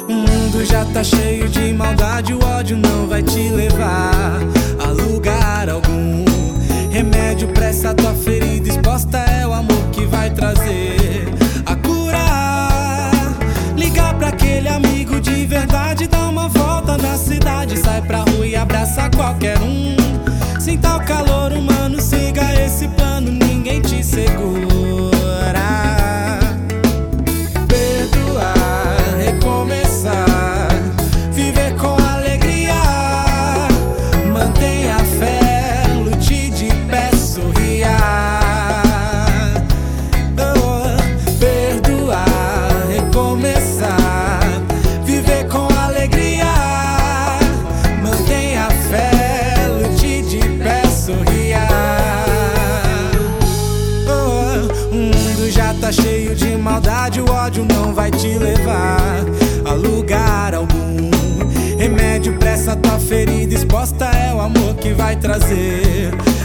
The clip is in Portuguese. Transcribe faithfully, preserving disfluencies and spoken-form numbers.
O mundo já tá cheio de maldade, o ódio não vai te levar a lugar algum. Remédio pra essa tua ferida exposta é o amor que vai trazer a cura. Ligar pra aquele amigo de verdade, dá uma volta na cidade, sai pra rua e abraça qualquer um. Sinta o calor humano, siga esse plano, ninguém te segura. Perdoar, recomeçar, viver com alegria. Mantenha a fé, lute de pé, sorria. Oh, perdoar, recomeçar, viver com alegria. Mantenha a fé, lute de pé, sorria. Oh, o mundo já tá cheio de maldade, o ódio não vai te levar a lugar algum. Remédio pra essa tua ferida exposta é o amor que vai trazer